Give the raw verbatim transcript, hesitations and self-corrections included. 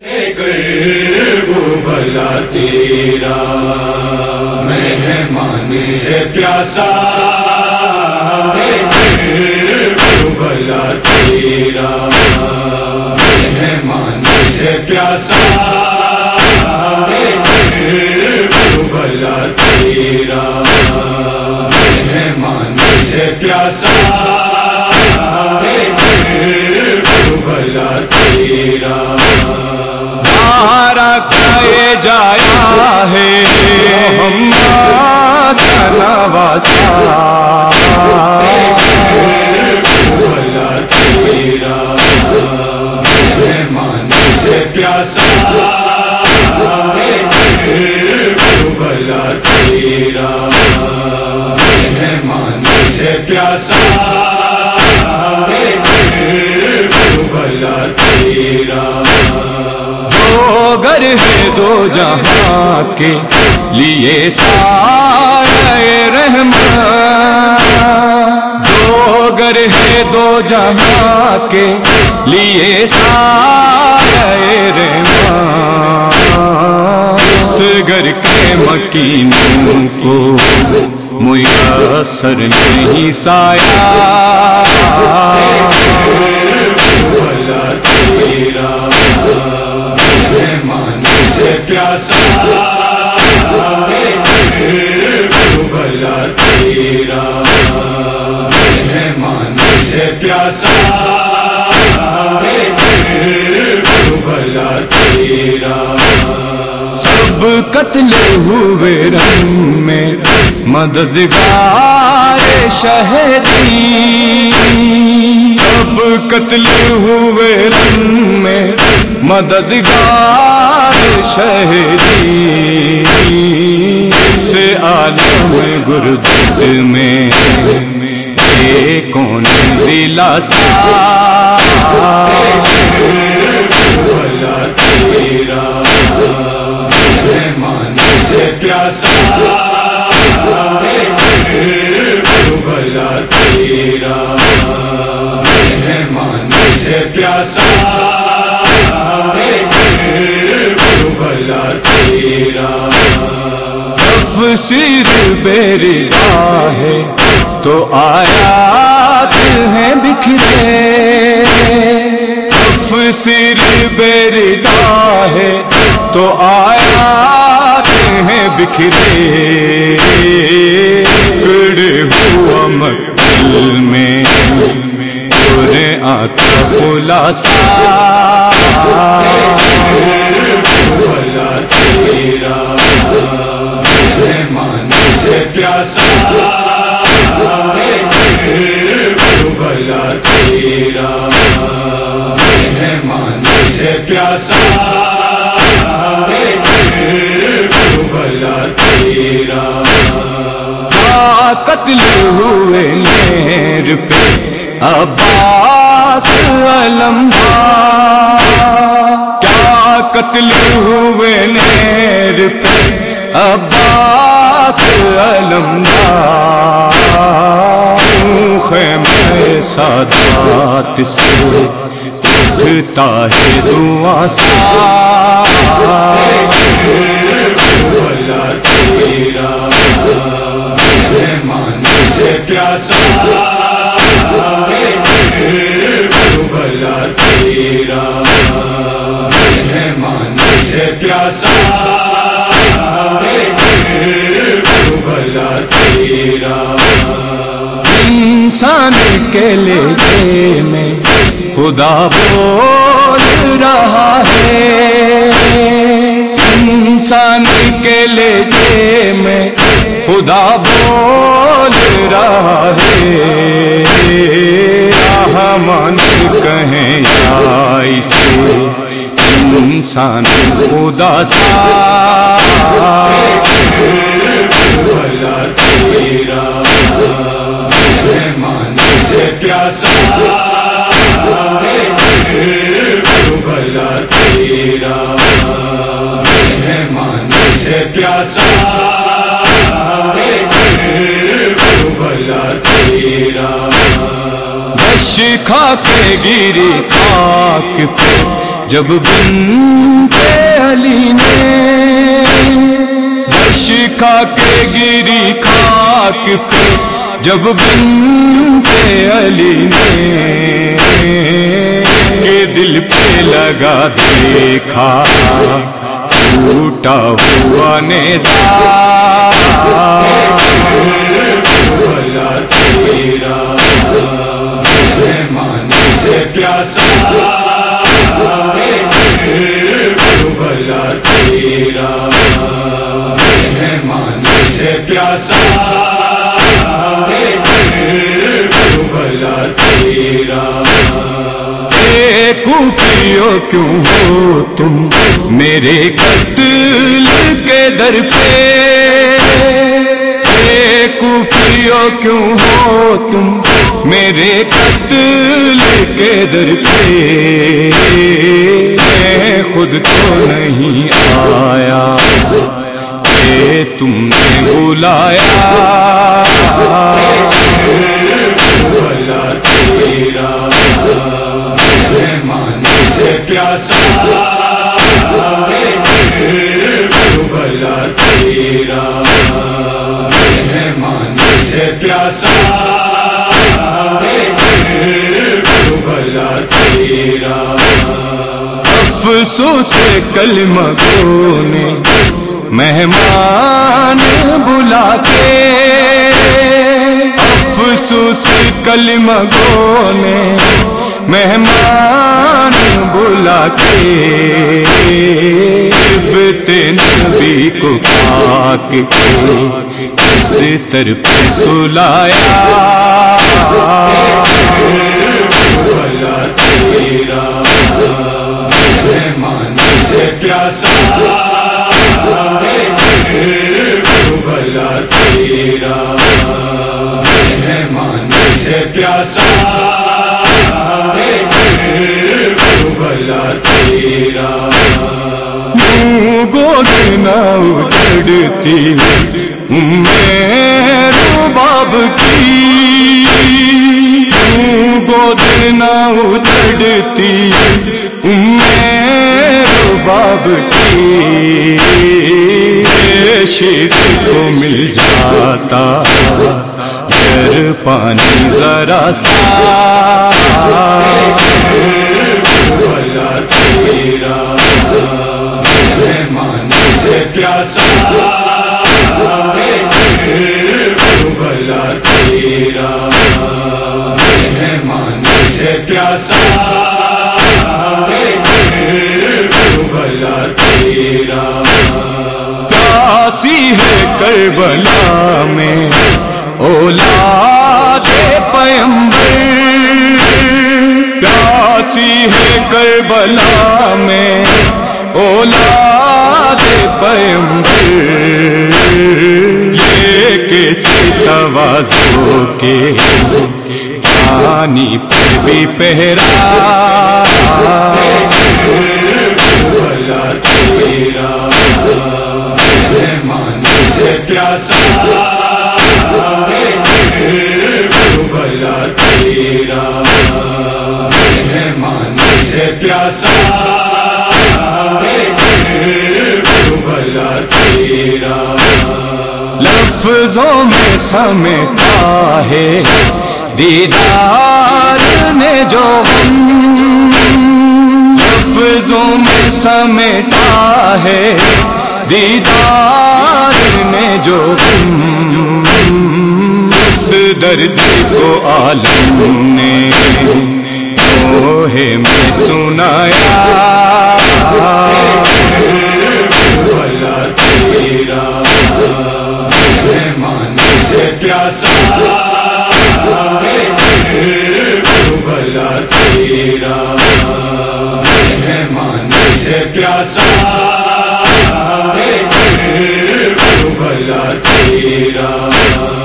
بھلا تیرا مہمان ہے پیاسا، بھلا تیرا مہمان ہے پیاسا، بھلا تیرا مہمان ہے پیاسا، بھلا تیرا سارا کھائے جایا ہے محمد کا نواسا، بھلا تیرا مہمان ہے پیاسا، بھلا تیرا مہمان ہے پیاسا، بھلا تیرا گر ہے دو جہاں کے لیے سارے رحمت، دو گر ہے دو جہاں کے لیے سارے رحمت، اس گر کے مکینوں کو میسر نہیں سایہ، بھلا تیرا مہمان ہے پیاسا، بھلا تیرا مہمان ہے پیاسا، بھلا تیرا سب قتل ہوئے رن میں مددگار شہیدی، سب قتل ہوئے رن میں مددگار شہیدی، اس عالم گردد میں یہ کون دلاسا، بھلا تیرا مہمان ہے پیاسا، بھلا تیرا مہمان ہے پیاسا، بھلا تیرا تفسیر بیرگاہ ہے تو آیات ہیں بکھرے، تفسیر بیرگاہ ہے تو آیات ہیں بکھرے، کڑے ہوا مقتل میں تورے آتا خلاصہ، بھلا تیرا مہمان ہے پیاسا، بھلا تیرا مہمان ہے پیاسا، بھلا تیرا قتل ہوئے لہر پہ عباس علمدار، کیا قتل ہوئے لہر پہ عباس علمدار، خیمہ سادات سے اٹھتا ہے دعا سا، بھلا تیرا مہمان ہے پیاسا، بھلا تیرا مہمان ہے پیاسا، بھلا تیرا انسان کے لہجے میں خدا بول رہا ہے، انسان کے لہجے میں خدا بول رہا ہے، رحمان کہیں یا اسے انسان خدا سا، بھلا تیرا مہمان ہے پیاسا، بھلا تیرا مہمان ہے پیاسا، بھلا تیرا دش کھا کے گری خاک پہ جب بنت علی نے عرش کھا کے گری خاک پہ، جب بنت علی نے کے دل پہ لگا دیکھا ٹوٹا ہوا نیزہ، کربلا تیرا مہمان ہے پیاسا، کربلا تیرا مہمان ہے پیاسا، کربلا تیرا کوفیوں کیوں ہو تم میرے قتل کے در پہ، کوفیوں کیوں ہو تم میرے قتل کے در پہ، میں خود تو نہیں آیا کہ تم نے بلایا، کربلا تیرا مہمان ہے پیاسا، کربلا تیرا مہمان ہے پیاسا، کربلا تیرا افسوس کلمہ گو نے مہمان بلا کے، افسوس کلمہ گو نے مہمان بلا کے، صبت نبی کو پاک کے اس طرف سلایا، کربلا تیرا مہمان ہے پیاسا، کربلا تیرا مہمان ہے پیاسا، کربلا تیرا گود نہ اجڑتی میں رباب کی، گود نہ اجڑتی میں رباب کی، عشق کو مل جاتا گر پانی ذرا سا، کربلا تیرا مہمان ہے پیاسا، کربلا تیرا مہمان ہے پیاسا، کربلا تیرا پیاسی ہے کربلا میں اولاد پیمبر، پیاسی ہے کربلا میں اولاد پیمبر، یہ کیسے تواضع کے پانی پہ بھی پہرا، کربلا تیرا مہمان ہے پیاسا، کربلا تیرا مہمان ہے پیاسا، کربلا تیرا لفظوں میں سمیٹا ہے دیدار نے جو غم، لفظوں میں سمیٹا ہے دیدار نے جو غم، اس درد کو عالم نے کوہ میں سنایا، کربلا تیرا مہمان ہے پیاسا، کربلا تیرا مہمان ہے پیاسا، کربلا تیرا